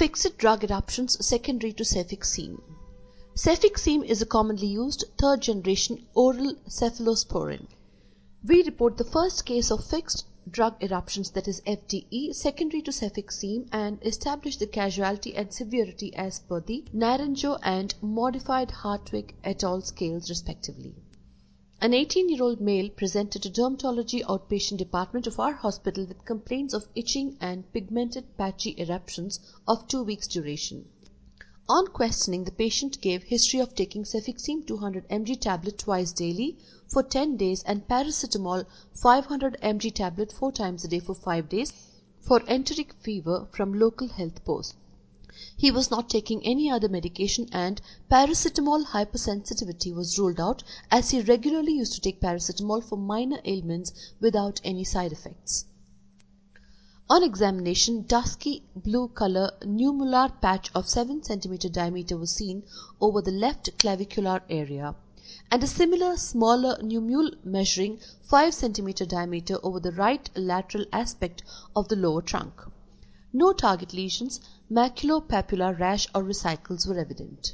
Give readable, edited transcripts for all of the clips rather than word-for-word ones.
Fixed drug eruptions secondary to cefixime. Cefixime is a commonly used third-generation oral cephalosporin. We report the first case of fixed drug eruptions, that is FDE, secondary to cefixime, and establish the causality and severity as per the Naranjo and modified Hartwig et al. Scales respectively. An 18-year-old male presented to dermatology outpatient department of our hospital with complaints of itching and pigmented patchy eruptions of 2 weeks duration. On questioning, the patient gave history of taking cefixime 200 mg tablet twice daily for 10 days and paracetamol 500 mg tablet 4 times a day for 5 days for enteric fever from local health post. He was not taking any other medication and paracetamol hypersensitivity was ruled out, as he regularly used to take paracetamol for minor ailments without any side effects. On examination, dusky blue color nummular patch of 7 cm diameter was seen over the left clavicular area, and a similar smaller nummule measuring 5 cm diameter over the right lateral aspect of the lower trunk. No target lesions, maculopapular rash or vesicles were evident.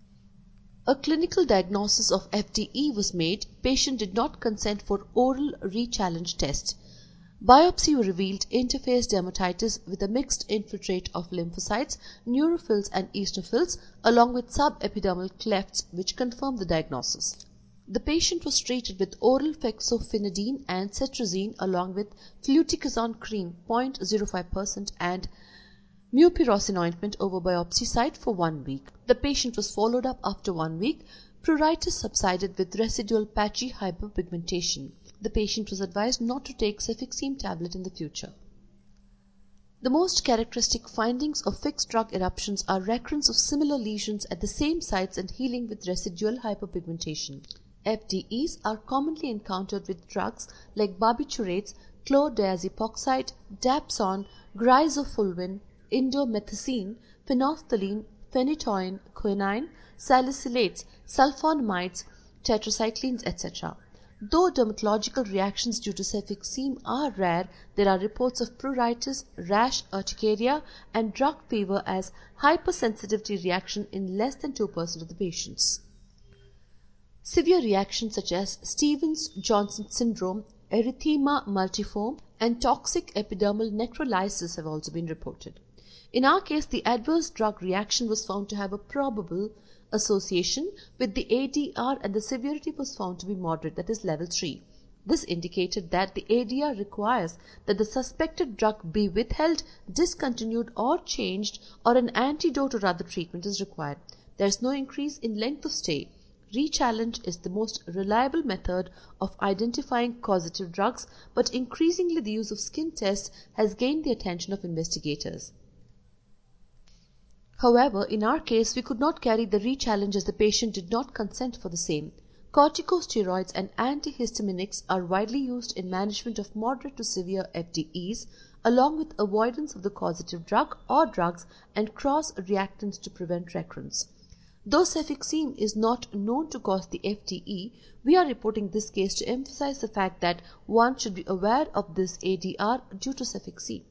A clinical diagnosis of FDE was made. Patient did not consent for oral re-challenge test. Biopsy revealed interface dermatitis with a mixed infiltrate of lymphocytes, neutrophils and eosinophils, along with subepidermal clefts, which confirmed the diagnosis. The patient was treated with oral fexofenadine and cetirizine along with fluticasone cream 0.05% and mupirocin ointment over biopsy site for 1 week. The patient was followed up after 1 week. Pruritus subsided with residual patchy hyperpigmentation. The patient was advised not to take cefixime tablet in the future. The most characteristic findings of fixed drug eruptions are recurrence of similar lesions at the same sites and healing with residual hyperpigmentation. FDEs are commonly encountered with drugs like barbiturates, chlordiazepoxide, dapsone, grizofulvin, indomethacin, phenolphthalein, phenytoin, quinine, salicylates, sulfonamides, tetracyclines, etc. Though dermatological reactions due to cefixime are rare, there are reports of pruritus, rash, urticaria, and drug fever as hypersensitivity reaction in less than 2% of the patients. Severe reactions such as Stevens-Johnson syndrome, erythema multiforme, and toxic epidermal necrolysis have also been reported. In our case, the adverse drug reaction was found to have a probable association with the ADR and the severity was found to be moderate, that is level 3. This indicated that the ADR requires that the suspected drug be withheld, discontinued or changed, or an antidote or other treatment is required. There is no increase in length of stay. Re-challenge is the most reliable method of identifying causative drugs, but increasingly the use of skin tests has gained the attention of investigators. However, in our case, we could not carry the re-challenge as the patient did not consent for the same. Corticosteroids and antihistaminics are widely used in management of moderate to severe FDEs, along with avoidance of the causative drug or drugs and cross-reactants to prevent recurrence. Though cefixime is not known to cause the FDE, we are reporting this case to emphasize the fact that one should be aware of this ADR due to cefixime.